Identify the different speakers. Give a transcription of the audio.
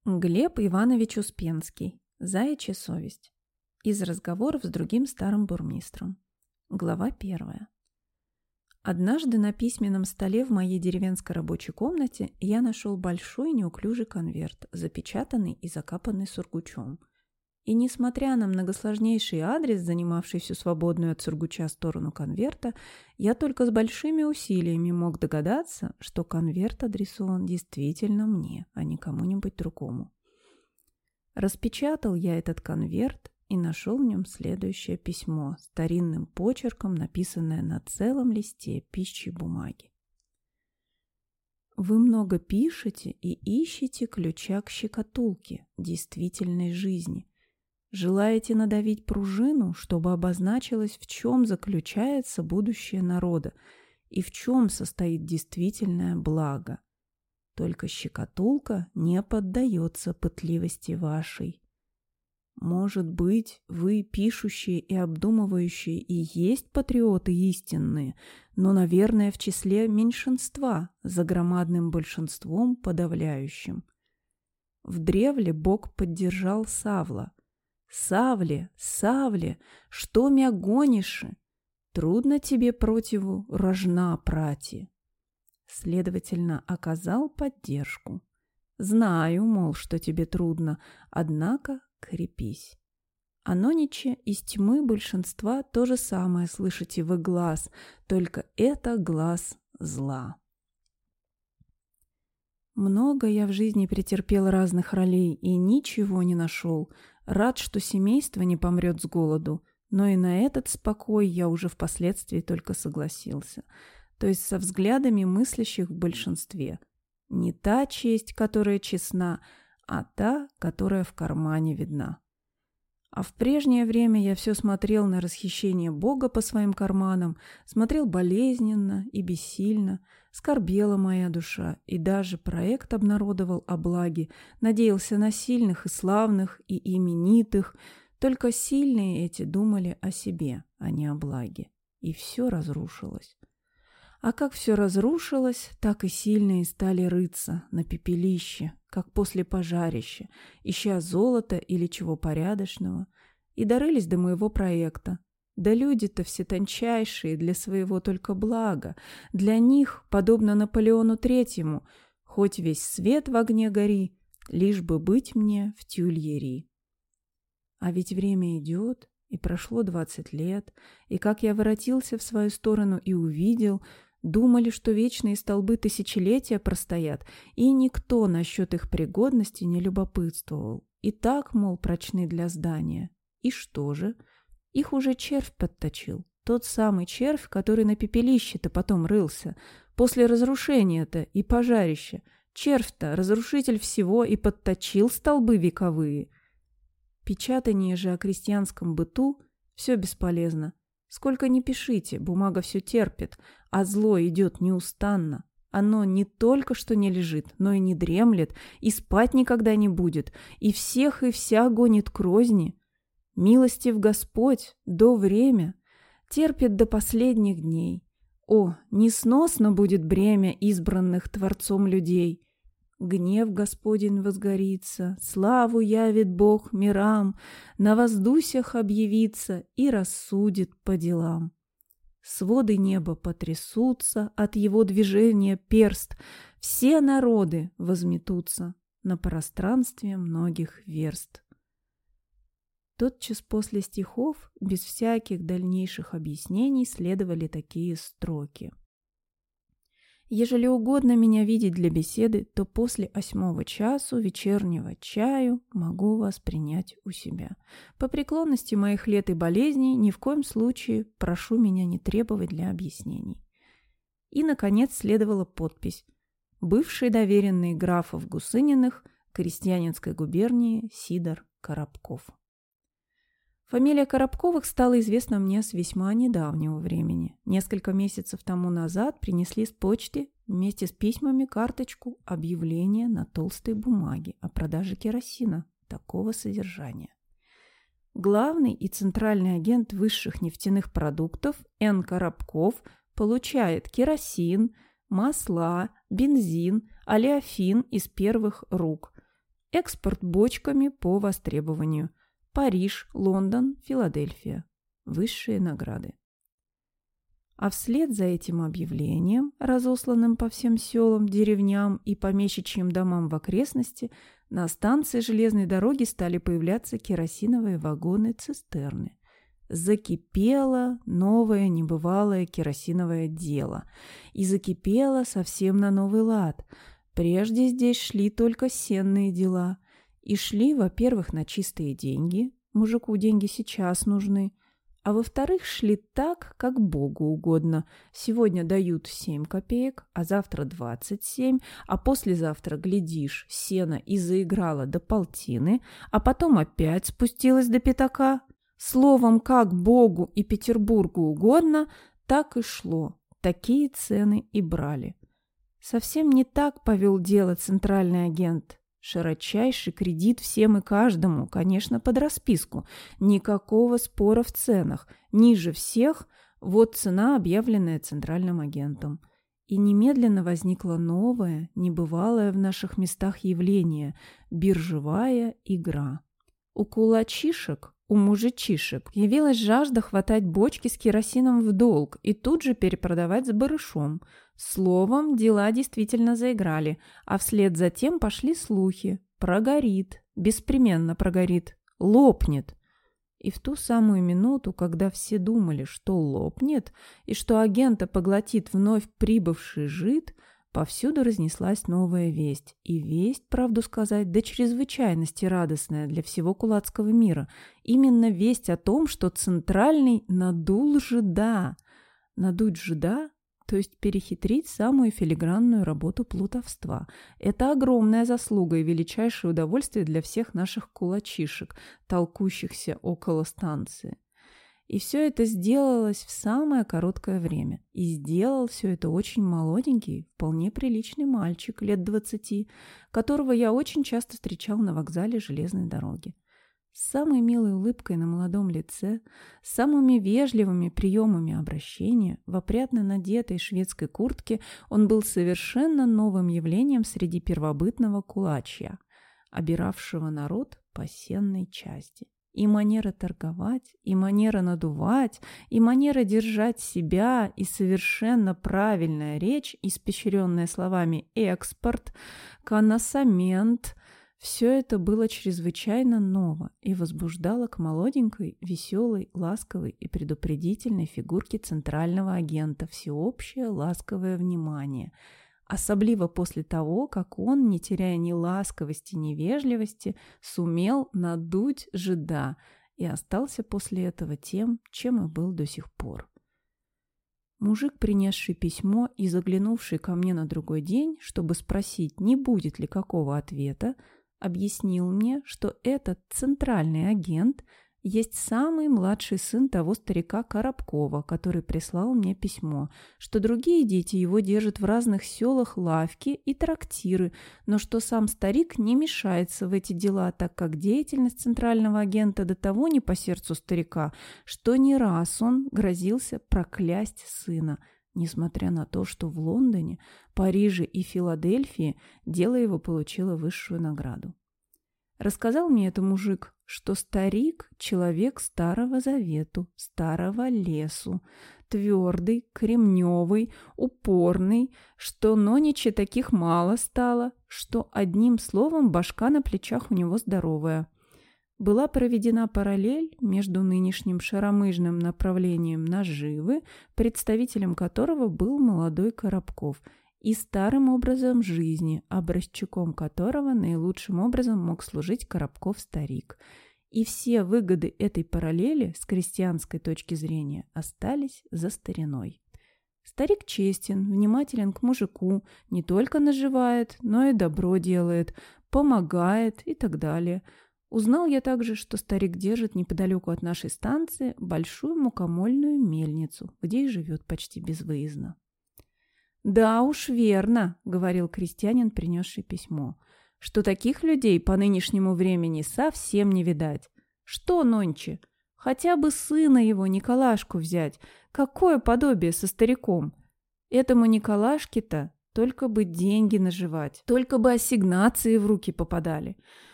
Speaker 1: Глеб Иванович Успенский. Заячья совесть. Из разговоров с другим старым бурмистром. Глава 1. Однажды на письменном столе в моей деревенской рабочей комнате я нашел большой неуклюжий конверт, запечатанный и закапанный сургучом. И несмотря на многосложнейший адрес, занимавший всю свободную от сургуча сторону конверта, я только с большими усилиями мог догадаться, что конверт адресован действительно мне, а не кому-нибудь другому. Распечатал я этот конверт и нашел в нем следующее письмо, старинным почерком, написанное на целом листе пищей бумаги. Вы много пишете и ищете ключа к щекотулке действительной жизни. Желаете надавить пружину, чтобы обозначилось, в чем заключается будущее народа и в чем состоит действительное благо. Только щекотулка не поддается пытливости вашей. Может быть, вы, пишущие и обдумывающие, и есть патриоты истинные, но, наверное, в числе меньшинства, за громадным большинством подавляющим. В древле Бог поддержал Савла. «Савле, Савле, что мя гониши? Трудно тебе противу рожна прати». Следовательно, оказал поддержку. «Знаю, мол, что тебе трудно, однако крепись». А нониче из тьмы большинства то же самое слышите вы глаз, только это глаз зла. Много я в жизни претерпел разных ролей и ничего не нашел. Рад, что семейство не помрет с голоду, но и на этот спокой я уже впоследствии только согласился. То есть со взглядами мыслящих в большинстве. Не та честь, которая честна, а та, которая в кармане видна. А в прежнее время я все смотрел на расхищение Бога по своим карманам, смотрел болезненно и бессильно, скорбела моя душа, и даже проект обнародовал о благе, надеялся на сильных и славных и именитых, только сильные эти думали о себе, а не о благе, и все разрушилось. А как все разрушилось, так и сильные стали рыться на пепелище, как после пожарища, ища золота или чего порядочного, и дорылись до моего проекта. Да люди-то все тончайшие, для своего только блага. Для них, подобно Наполеону Третьему, хоть весь свет в огне гори, лишь бы быть мне в Тюильри. А ведь время идет, и прошло 20 лет, и как я воротился в свою сторону и увидел, думали, что вечные столбы тысячелетия простоят, и никто насчет их пригодности не любопытствовал. И так, мол, прочны для здания. И что же? Их уже червь подточил. Тот самый червь, который на пепелище-то потом рылся. После разрушения-то и пожарища. Червь-то, разрушитель всего, и подточил столбы вековые. Печатание же о крестьянском быту все бесполезно. Сколько ни пишите, бумага все терпит, а зло идет неустанно. Оно не только что не лежит, но и не дремлет, и спать никогда не будет, и всех и вся гонит к розни. Милостив Господь до время, терпит до последних дней. О, несносно будет бремя избранных Творцом людей. Гнев Господень возгорится, славу явит Бог мирам, на воздусях объявится и рассудит по делам. Своды неба потрясутся от его движения перст, все народы возметутся на пространстве многих верст. Тотчас после стихов, без всяких дальнейших объяснений, следовали такие строки. Ежели угодно меня видеть для беседы, то после 8 часу вечернего чаю могу вас принять у себя. По преклонности моих лет и болезней ни в коем случае прошу меня не требовать для объяснений. И, наконец, следовала подпись: бывший доверенный графов Гусыниных Крестьянинской губернии Сидор Коробков. Фамилия Коробковых стала известна мне с весьма недавнего времени. Несколько месяцев тому назад принесли с почты вместе с письмами карточку объявления на толстой бумаге о продаже керосина такого содержания. Главный и центральный агент высших нефтяных продуктов Н. Коробков получает керосин, масла, бензин, олеофин из первых рук. Экспорт бочками по востребованию. Париж, Лондон, Филадельфия. Высшие награды. А вслед за этим объявлением, разосланным по всем селам, деревням и помещичьим домам в окрестности, на станции железной дороги стали появляться керосиновые вагоны-цистерны. Закипело новое небывалое керосиновое дело. И закипело совсем на новый лад. Прежде здесь шли только сенные дела. И шли, во-первых, на чистые деньги. Мужику деньги сейчас нужны. А во-вторых, шли так, как Богу угодно. Сегодня дают 7 копеек, а завтра 27, а послезавтра, глядишь, сено и заиграло до полтины, а потом опять спустилось до пятака. Словом, как Богу и Петербургу угодно, так и шло. Такие цены и брали. Совсем не так повел дело центральный агент. Широчайший кредит всем и каждому, конечно, под расписку. Никакого спора в ценах. Ниже всех вот цена, объявленная центральным агентом. И немедленно возникло новое, небывалое в наших местах явление – биржевая игра. У кулачишек, у мужичишек явилась жажда хватать бочки с керосином в долг и тут же перепродавать с барышом. Словом, дела действительно заиграли, а вслед за тем пошли слухи. Прогорит, беспременно прогорит, лопнет. И в ту самую минуту, когда все думали, что лопнет, и что агента поглотит вновь прибывший жид, повсюду разнеслась новая весть. И весть, правду сказать, до чрезвычайности радостная для всего кулацкого мира. Именно весть о том, что Центральный надул жида. Надуть жида, то есть перехитрить самую филигранную работу плутовства. Это огромная заслуга и величайшее удовольствие для всех наших кулачишек, толкущихся около станции. И все это сделалось в самое короткое время. И сделал все это очень молоденький, вполне приличный мальчик, лет 20, которого я очень часто встречал на вокзале железной дороги. С самой милой улыбкой на молодом лице, с самыми вежливыми приемами обращения, в опрятно надетой шведской куртке он был совершенно новым явлением среди первобытного кулачья, обиравшего народ по сенной части. И манера торговать, и манера надувать, и манера держать себя, и совершенно правильная речь, испещренная словами «экспорт», «коносамент», все это было чрезвычайно ново и возбуждало к молоденькой, веселой, ласковой и предупредительной фигурке центрального агента всеобщее ласковое внимание. Особливо после того, как он, не теряя ни ласковости, ни вежливости, сумел надуть жида и остался после этого тем, чем и был до сих пор. Мужик, принесший письмо и заглянувший ко мне на другой день, чтобы спросить, не будет ли какого ответа, объяснил мне, что этот центральный агент есть самый младший сын того старика Коробкова, который прислал мне письмо, что другие дети его держат в разных селах лавки и трактиры, но что сам старик не мешается в эти дела, так как деятельность центрального агента до того не по сердцу старика, что не раз он грозился проклясть сына, несмотря на то, что в Лондоне, Париже и Филадельфии дело его получило высшую награду. Рассказал мне это мужик, что старик – человек старого завету, старого лесу, твердый, кремневый, упорный, что нониче таких мало стало, что одним словом башка на плечах у него здоровая. Была проведена параллель между нынешним шаромыжным направлением наживы, представителем которого был молодой Коробков, и старым образом жизни, образчиком которого наилучшим образом мог служить Коробков-старик. И все выгоды этой параллели с крестьянской точки зрения остались за стариной. Старик честен, внимателен к мужику, не только наживает, но и добро делает, помогает и так далее. Узнал я также, что старик держит неподалеку от нашей станции большую мукомольную мельницу, где и живет почти безвыездно. «Да уж верно», — говорил крестьянин, принесший письмо, «что таких людей по нынешнему времени совсем не видать. Что нонче? Хотя бы сына его, Николашку, взять. Какое подобие со стариком? Этому Николашке-то только бы деньги наживать, только бы ассигнации в руки попадали.